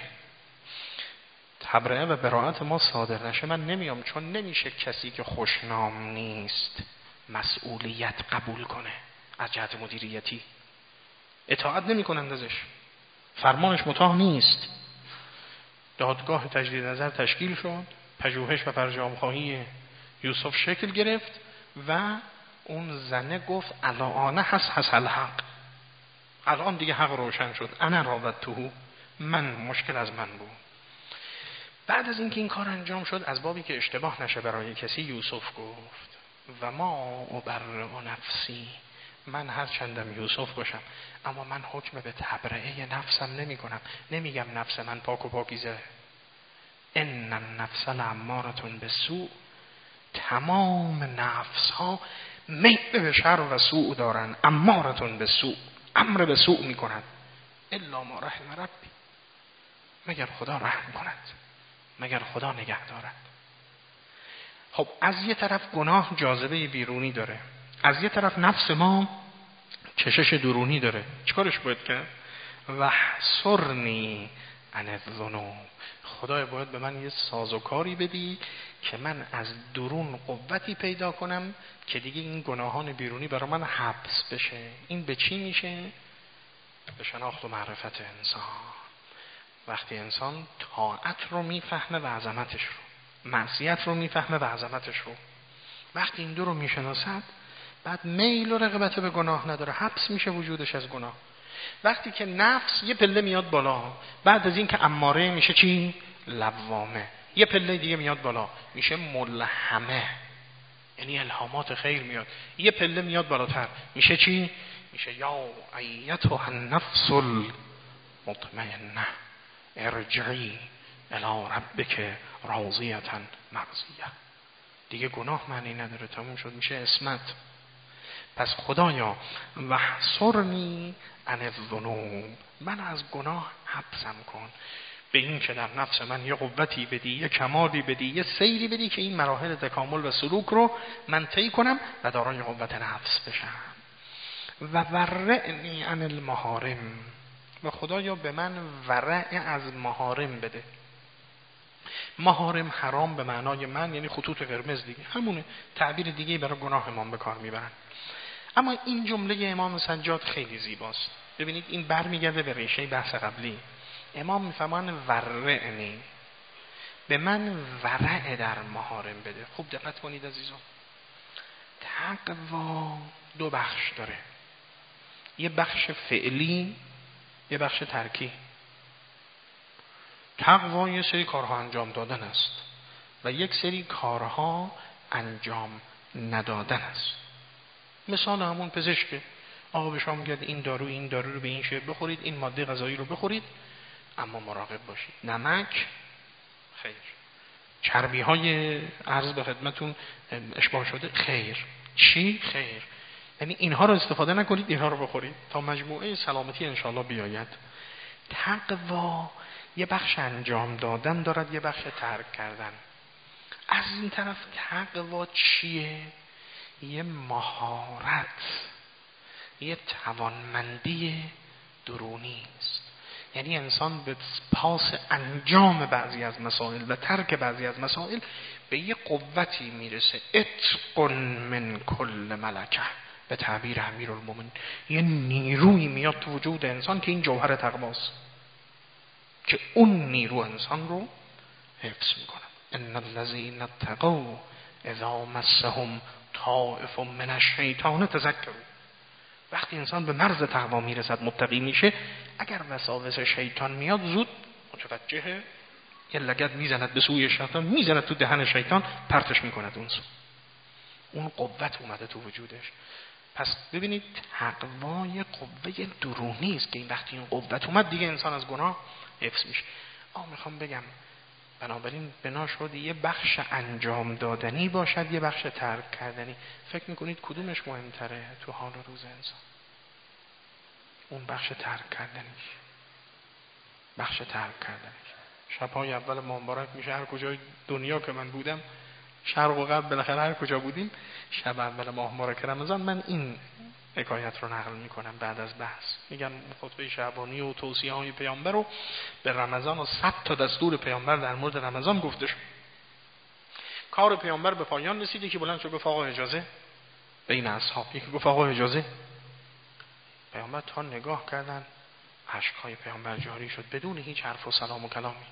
تبرئه و براءت ما صادر نشه، من نمیام. چون نمیشه کسی که خوشنام نیست مسئولیت قبول کنه از جهت مدیریتی، اطاعت نمی کنند ازش، فرمانش مطاع نیست. دادگاه تجدید نظر تشکیل شد، پژوهش و فرجام‌خواهی یوسف شکل گرفت و اون زنه گفت الان هست الحق، الان دیگه حق روشن شد، انا راودته، من مشکل از من بود. بعد از اینکه این کار انجام شد، از بابی که اشتباه نشه برای کسی، یوسف گفت و ما ابرئ نفسی، من هر چندم یوسف باشم اما من حکم به تبرئه نفسم نمی کنم. نمیگم نفس من پاک و پاکیزه، ان النفس لاماره بالسوء، تمام نفس ها میل به شر و سوء دارن، اماره بالسوء، امر به سوء می کنند، الا ما رحم ربی، مگر خدا رحم کند، مگر خدا نگه دارد. خب از یه طرف گناه جاذبه بیرونی داره، از یه طرف نفس ما کشش درونی داره. چیکارش باید کرد؟ واحصرنی عن الذنوب، خدای باید به من یه سازوکاری بدی که من از درون قوتی پیدا کنم که دیگه این گناهان بیرونی برای من حبس بشه. این به چی میشه؟ به شناخت و معرفت انسان. وقتی انسان طاعت رو میفهمه و عظمتش رو، معصیت رو میفهمه و عظمتش رو، وقتی این دو رو میشناسد، بعد میل و رغبت به گناه نداره، حبس میشه وجودش از گناه. وقتی که نفس یه پله میاد بالا، بعد از این که اماره میشه چی؟ لوامه. یه پله دیگه میاد بالا میشه ملهمه، یعنی الهامات خیر میاد. یه پله میاد بالاتر میشه چی؟ میشه یا ایتها النفس المطمئنه ارجعی الی ربک راضیه مرضیه. دیگه گناه معنی نداره، تموم شد، میشه اسمت. پس خدایا واحصرنی عن الذنوب، من از گناه حبسم کن، به این که در نفس من یه قوتی بدی، یه کمالی بدی، یه سیری بدی که این مراحل تکامل و سلوک رو من طی کنم و دارای قوت نفس بشم. و ورعنی عن المحارم، و خدایا به من ورع از محارم بده. محارم حرام به معنای من یعنی خطوط قرمز دیگه، همونه، تعبیر دیگه برای گناه امام به کار میبرن. اما این جمله امام سجاد خیلی زیباست. ببینید این برمیگرده به ریشه بحث قبلی. امام میفهمن ورعنی، به من ورع در محارم بده. خوب دقت کنید عزیزان، تقوا دو بخش داره، یه بخش فعلی، یه بخش ترکی. تقوا یه سری کارها انجام دادن است و یک سری کارها انجام ندادن است. مثال همون پزشکه، آقا به شما میگه این دارو رو به این شکل بخورید، این ماده غذایی رو بخورید، اما مراقب باشید. نمک خیر، چربی های عرض به خدمتون اشباع شده خیر، چی خیر. یعنی اینها رو استفاده نکنید، اینها رو بخورید تا مجموعه سلامتی انشاءالله بیاید. تقوا یه بخش انجام دادن دارد، یه بخش ترک کردن. از این طرف تقوا چیه؟ یه مهارت، یه توانمندی درونی است. یعنی انسان به پاس انجام بعضی از مسائل و ترک بعضی از مسائل به یه قوتی میرسه. اتق من کل ملکه، به تعبیر امیرالمومنین یه نیروی میاد تو وجود انسان که این جوهر تقواست، که اون نیرو انسان رو حفظ میکنه. ان الذین اتقوا اذا مسهم طائف من الشیطان تذکروا. وقتی انسان به مرز تقوا میرسد، متقی میشه، اگر وساوس شیطان میاد زود متوجهه، یه لگد میزند به سوی شیطان، میزند تو دهن شیطان، پرتش میکند اون سو. اون قوت اومده تو وجودش. پس ببینید تقوا یه قوه درونی است که این وقتی این قوت اومد دیگه انسان از گناه حفظ میشه. میخوام بگم بنابراین بنا شد یه بخش انجام دادنی باشد، یه بخش ترک کردنی. فکر میکنید کدومش مهمتره تو حال روز انسان؟ اون بخش ترک کردنیش، بخش ترک کردنیش. شبهای اول ماه مبارک میشه، هر کجای دنیا که من بودم، شرق و غرب بالاخره هر کجا بودیم، شب اول ماه مبارک رمضان من این حکایت رو نقل میکنم بعد از بحث. میگن خطبه شعبانی و توصیه های پیامبر رو به رمضان و 100 تا دستور پیامبر در مورد رمضان گفته شد. کار پیامبر به پایان رسید، که بلند شد گفت آقا اجازه، بین اصحاب یکی گفت آقا اجازه. پیامبر تا نگاه کردن، اشک‌های پیامبر جاری شد بدون هیچ حرف و سلام و کلامی.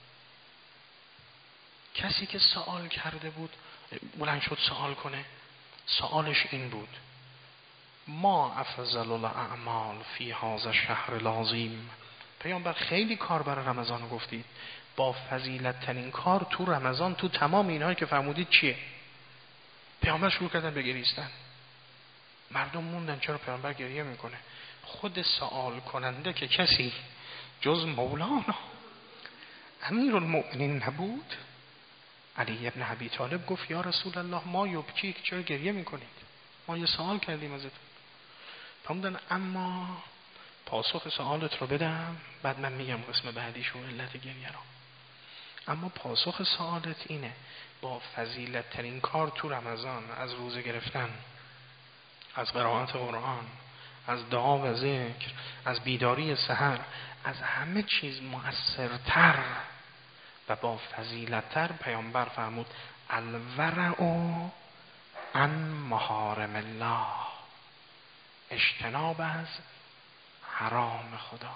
کسی که سوال کرده بود بلند شد سوال کنه. سوالش این بود: ما افضل الاعمال فی هذا الشهر العظیم. پیامبر خیلی کار برای رمضان گفتید، با فضیلت ترین کار تو رمضان، تو تمام اینهایی که فرمودید چیه؟ پیامبر شروع کردن به گریستن. مردم موندن چرا پیامبر گریه میکنه؟ خود سوال کننده که کسی جز مولانا امیرالمومنین نبود، علی ابن ابی طالب گفت یا رسول الله ما یبکی، چرا گریه میکنید؟ ما یه سوال کردیم ازتون. فرمودن اما پاسخ سوالت رو بدم، بعد من میگم قسم بعدیش و علت گریه رو. اما پاسخ سوالت اینه: با فضیلت ترین کار تو رمضان، از روزه گرفتن، از قرائت قرآن، از دعا و ذکر، از بیداری سحر، از همه چیز مؤثرتر و با فضیلت‌تر پیامبر فرمود الورع عن محارم الله، اجتناب از حرام خدا.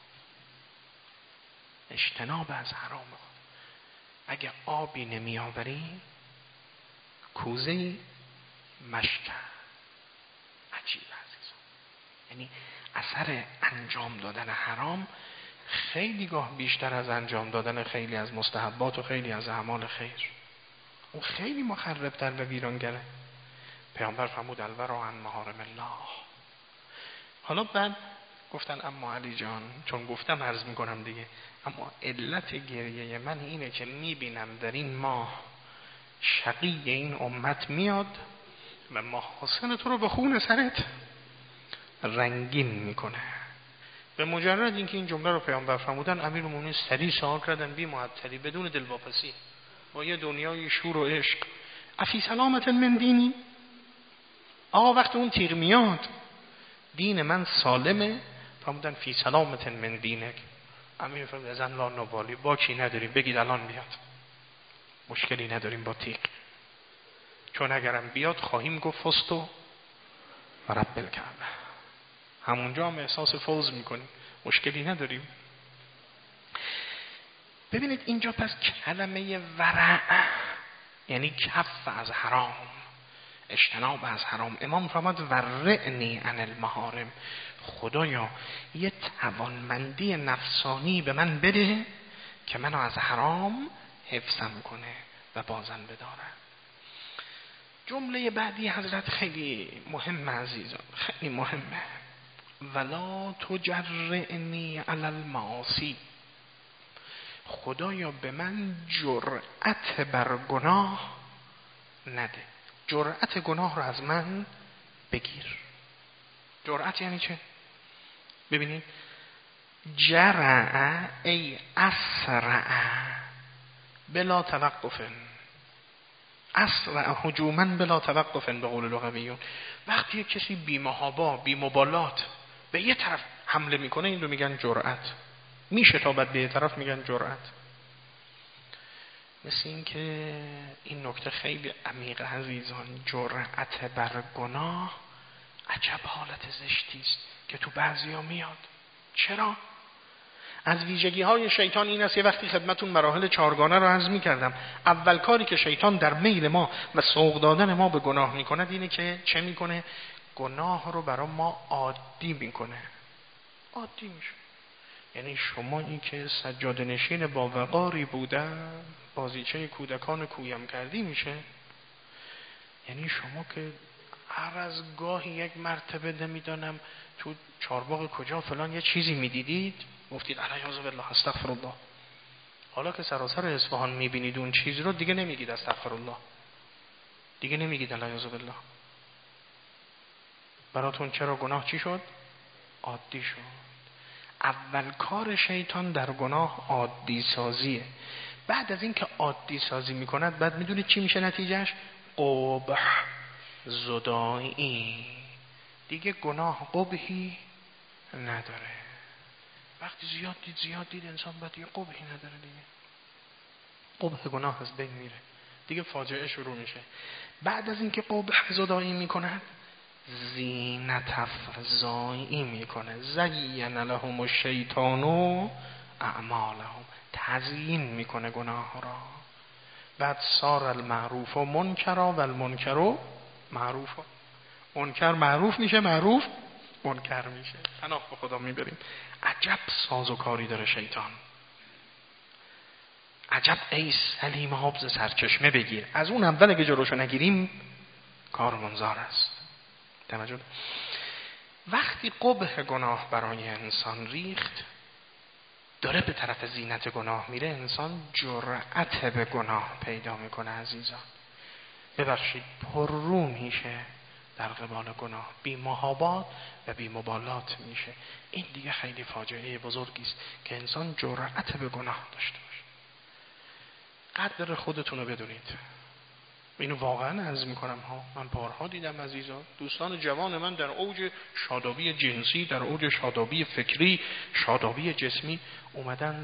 اجتناب از حرام خدا. اگه آبی نمی آوری، کوزه مشک. عجیب عزیزان. یعنی اثر انجام دادن حرام خیلی گاه بیشتر از انجام دادن خیلی از مستحبات و خیلی از اعمال خیر. اون خیلی مخربتر و ویرانگره. پیامبر فرمود الورع عن محارم الله. حالا بعد گفتن اما علی جان، چون گفتم عرض میکنم دیگه، اما علت گریه من اینه که میبینم در این ماه شقی این امت میاد و محاسن تو رو به خون سرت رنگین میکنه. به مجرد اینکه این جمله رو پیامبر فرمودن، امیرالمومنین سریع سوال کردن بی معطلی، بدون دلواپسی، با یه دنیای شور و عشق: افی سلامت من دینی؟ آقا وقت اون تیغ میاد دین من سالمه؟ فرمودن فی سلامت من دینک. امیر فرمود ازن لا نبالی، باکی نداریم، بگید الان بیاد، مشکلی نداریم با تیغ، چون اگرم بیاد خواهیم گفت فستو و رب الکعبه، همونجا هم احساس فوز میکنیم، مشکلی نداریم. ببینید اینجا پس کلمه ورع یعنی کف از حرام، اجتناب از حرام. امام فرمود ورعنی عن المحارم، خدایا یه توانمندی نفسانی به من بده که منو از حرام حفظم کنه و بازم بداره. جمله بعدی حضرت خیلی مهمه عزیزان، خیلی مهمه. ولا تجرعنی علی المعاصی، خدایا به من جرأت بر گناه نده. جرأت گناه رو از من بگیر. جرأت یعنی چه؟ ببینید، جرع ای اسرع بلا توقف، اسرع هجوما بلا توقف به قول لغویون. وقتی کسی بی‌محابا بی‌مبالات به یه طرف حمله میکنه این رو میگن جرأت. میشتابد به یه طرف میگن جرأت. مثل این که این نکته خیلی عمیق عزیزان. جرأت بر گناه عجب حالت زشتی است که تو بعضیا میاد. چرا؟ از ویژگی های شیطان این است. یه وقتی خدمتون مراحل چهارگانه رو عرض می‌کردم. اول کاری که شیطان در میل ما و سوق دادن ما به گناه میکند اینه که چه میکنه؟ گناه رو برای ما عادی میکنه. عادی میشه. یعنی شما این که سجاده نشین با وقاری بودن بازیچه کودکان کویم کردی میشه. یعنی شما که هر از گاهی یک مرتبه نمیدانم تو چارباغ کجا فلان یه چیزی میدیدید گفتید الیاذ بالله استغفر الله. حالا که سراسر اصفهان میبینید اون چیز رو دیگه نمیگید استغفر الله، دیگه نمیگید الیاذ بالله. براتون چرا گناه چی شد؟ عادی شد. اول کار شیطان در گناه عادی سازیه. بعد از این که عادی سازی میکند بعد میدونید چی میشه نتیجهش؟ قبح، زدایی. دیگه گناه قبحی نداره. وقتی زیاد دید انسان باید یه قبحی نداره دیگه. قبح گناه از بین میره. دیگه فاجعه شروع میشه. بعد از اینکه قبح زدایی میکند زینت افزایی میکنه. زین لهم الشیطان اعمالهم، تزیین میکنه گناه را. بعد صار المعروف و منکرا و المنکر معروف. منکر معروف میشه، معروف منکر میشه. پناه به خدا میبریم. عجب سازوکاری داره شیطان. عجب ای سلیم حافظ سرچشمه بگیر. از اون اول که جلوشو نگیریم کار منزار است. توجه. وقتی قبح گناه برای انسان ریخت داره به طرف زینت گناه میره، انسان جرأت به گناه پیدا میکنه عزیزان. ببخشید پررو میشه در قبال گناه، بی محابات و بی مبالات میشه. این دیگه خیلی فاجعه بزرگی است که انسان جرأت به گناه داشته باشه. قدر خودتون رو بدونید. اینو واقعا عرض میکنم ها. من بارها دیدم عزیزان، دوستان جوان من در اوج شادابی جنسی، در اوج شادابی فکری، شادابی جسمی اومدن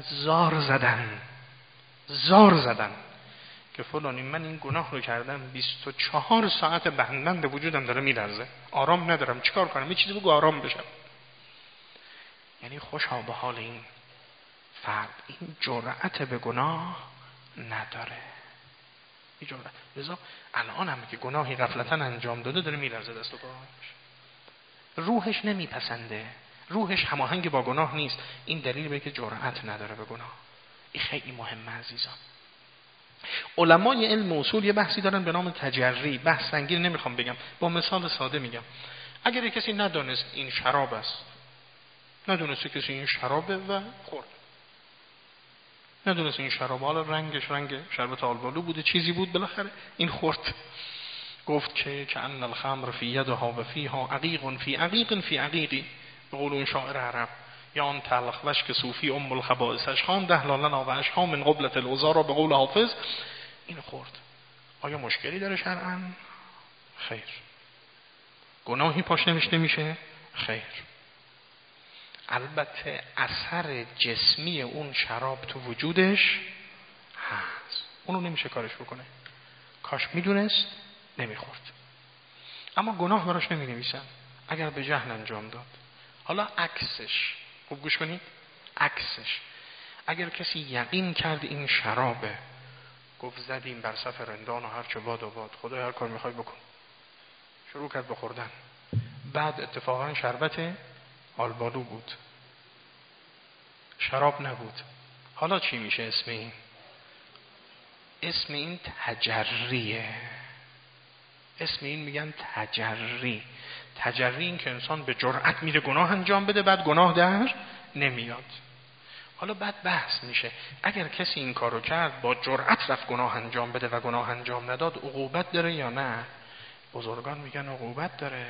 زار زدن که فلانی من این گناه رو کردم 24 ساعت بند به وجودم داره میلرزه، آرام ندارم، چیکار کنم؟ یه چیزی بگو آرام بشم. یعنی خوشا به حال این فرد، این جرأت به گناه نداره. لذا الان هم که گناهی غفلتاً انجام داده داره میلرزه دست و پاش. روحش نمیپسنده، روحش هماهنگ با گناه نیست. این دلیل به که جرأت نداره به گناه. این خیلی مهمه عزیزان. علمای علم اصول یه بحثی دارن به نام تجری. بحث سنگین نمیخوام بگم، با مثال ساده میگم. اگر یک کسی ندانست این شراب است، ندونست کسی این شرابه و خورد، ندونست این شراب، حالا رنگش رنگ شربت آلبالو بوده، چیزی بود، بالاخره این خورد. گفت که ان الخمر فی یدها و فیها عقیق فی عقیق فی عقیقی، به قول اون شاعر عرب. یا آن تلخ وشک صوفی ام الخبائث اشخام دهلالنا و اشخام من قبلت العذارا، به قول حافظ. این خورد. آیا مشکلی داره شرعاً؟ خیر. گناهی پاش نوشته میشه؟ خیر. البته اثر جسمی اون شراب تو وجودش هست، اونو نمیشه کارش بکنه. کاش میدونست نمیخورد. اما گناه براش نمی نویسن اگر به جهل انجام داد. حالا عکسش، خوب گوش کنید، عکسش اگر کسی یقین کرد این شرابه، گفت زدیم بر صف رندان و هر چه باد و باد، خدا هر کار میخوای بکن، شروع کرد بخوردن. بعد اتفاقا شربت آلبالو بود، شراب نبود. حالا چی میشه اسم این؟ اسم این تجریه. اسم این میگن تجری. تجری این که انسان به جرأت میره گناه انجام بده، بعد گناه در نمیاد. حالا بعد بحث میشه اگر کسی این کارو کرد، با جرأت رفت گناه انجام بده و گناه انجام نداد، عقوبت داره یا نه؟ بزرگان میگن عقوبت داره.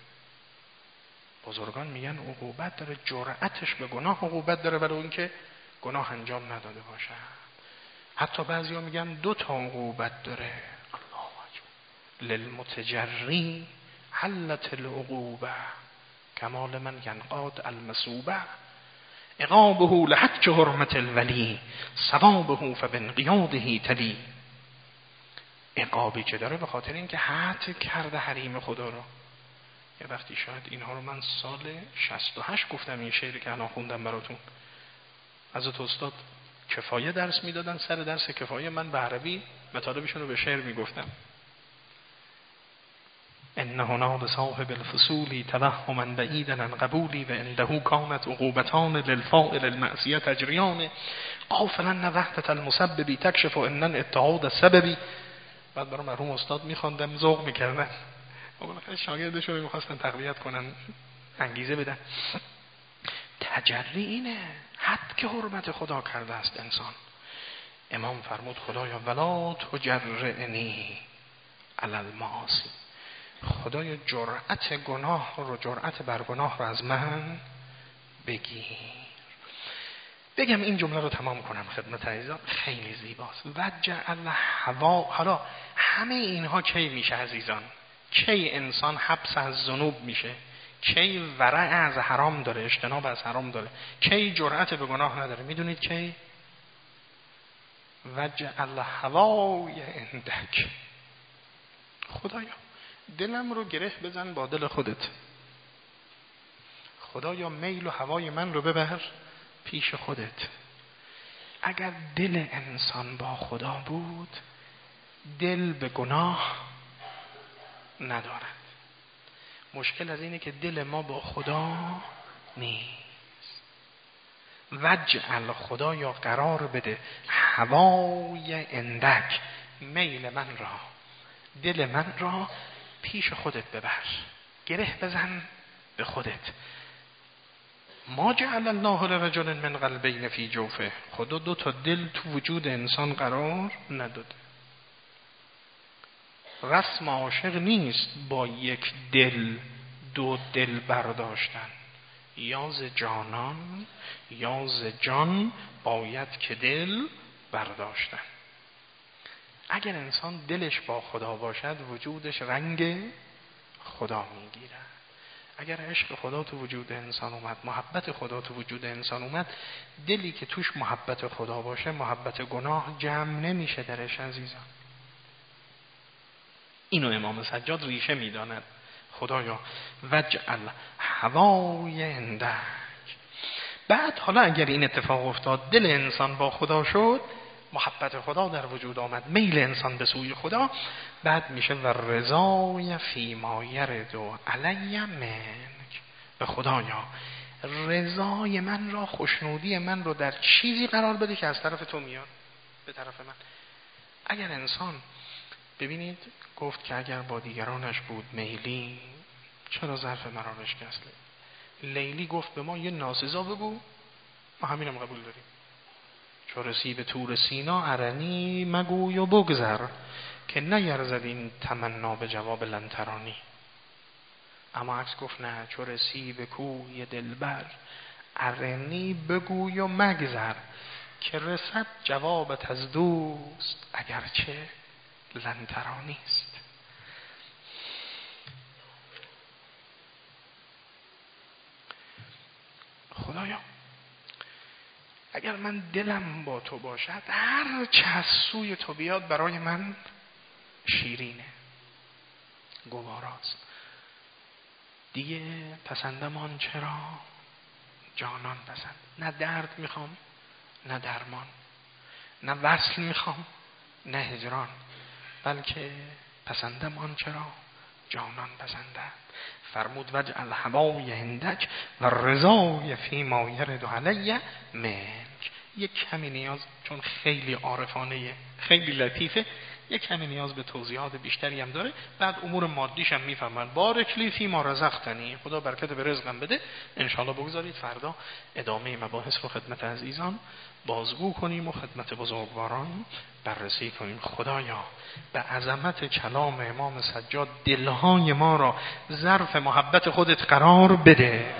بزرگان میگن عقوبت داره. جرأتش به گناه عقوبت داره، ولو اینکه گناه انجام نداده باشه. حتی بعضیا میگن 2 تا عقوبت داره. الله اکبر. للمتجری حلت العقوبه کمال من ینقاد المصوبه، عقابه لحج حرمت الولی، ثوابه فبانقیاده تلی. عقابی که داره به خاطر اینکه حد کرده حریم خدا رو. یه وقتی شاید اینها رو من سال 68 گفتم، این شعری که الان خوندم براتون. حضرت استاد کفایه درس میدادن، سر درس کفایه من به عربی مطالبشون رو به شعر میگفتم. ان هنا بصاحب الفصول توهما بعیدا عن قبولی و عنده كانت عقوبتان للفاعل المعصیه تجریان، غافلا عن وحدة المسبب تکشف ان اتحاد السبب. بعد برای مرحوم استاد میخواندم، ذوق میکردن، شاگردشون رو میخواستن تقویت کنن، انگیزه بدن. تجری اینه، حد که حرمت خدا کرده است انسان. امام فرمود خدایا ولا تجرعنی علی المعاصی، خدایا جرأت گناه رو، جرأت بر گناه رو از من بگیر. بگم این جمله رو تمام کنم خدمت عزیزان، خیلی زیباست. وجعل هوا. حالا همه اینها کی میشه عزیزان؟ کی انسان حبس از ذنوب میشه؟ کی ورع از حرام داره، اجتناب از حرام داره؟ کی جرأت به گناه نداره؟ میدونید کی؟ وجعل هوای عندک. خدایا دلم رو گره بزن با دل خودت. خدایا میل و هوای من رو ببر پیش خودت. اگر دل انسان با خدا بود، دل به گناه ندارد. مشکل از اینه که دل ما با خدا نیست. وجعل، خدایا قرار بده، هوای اندک، میل من را، دل من را پیش خودت ببر، گره بزن به خودت. ما جعل الله لرجل من قلبین فی جوفه، خدا 2 تا دل تو وجود انسان قرار نداده. رسم عاشق نیست با یک دل 2 دل برداشتن، یا ز جانان یا ز جان باید که دل برداشتن. اگر انسان دلش با خدا باشد، وجودش رنگ خدا میگیرد. اگر عشق خدا تو وجود انسان اومد، محبت خدا تو وجود انسان اومد، دلی که توش محبت خدا باشه، محبت گناه جمع نمیشه درش عزیزان. اینو امام سجاد ریشه میداند. خدایا وجعل هوای عندک. بعد حالا اگر این اتفاق افتاد، دل انسان با خدا شد، محبت خدا در وجود آمد، میل انسان به سوی خدا، بعد میشه و رضای فی ما یرد علی منک. به خدایا رضای من را، خوشنودی من رو در چیزی قرار بده که از طرف تو میاد به طرف من. اگر انسان ببینید گفت که اگر با دیگرانش بود میلی، چرا ظرف مرا بشکست؟ لیلی گفت به ما یه ناسزا بگو، ما همینم قبول داریم. چو رسی به طور سینا ارنی مگوی و بگذر، که نیرزد این تمنا به جواب لنترانی. اما عکس گفت نه، چو رسی به کوی دلبر ارنی بگوی و مگذر، که رسد جوابت از دوست اگرچه لنترانی است. خدایا اگر من دلم با تو باشد، هر چه از سوی تو بیاد برای من شیرینه، گواراست. دیگه پسندمان چرا جانان پسند. نه درد میخوام نه درمان، نه وصل میخوام نه هجران، بلکه پسندم آن چرا جانان پسندد. فرمود وجعل هوای عندک و رضای فی ما یرد علی منک. یک کمی نیاز، چون خیلی عارفانه، خیلی لطیفه، یک کمی نیاز به توضیحات بیشتری هم داره. بعد امور مادیش هم میفهمن. بارک لی فی ما رزقتنی، خدا برکت به رزقم بده. انشالله بگذارید فردا ادامه مباحث رو خدمت عزیزان بازگو کنیم و خدمت بزرگواران بررسی کنیم. خدایا به عظمت کلام امام سجاد دلهای ما را ظرف محبت خودت قرار بده.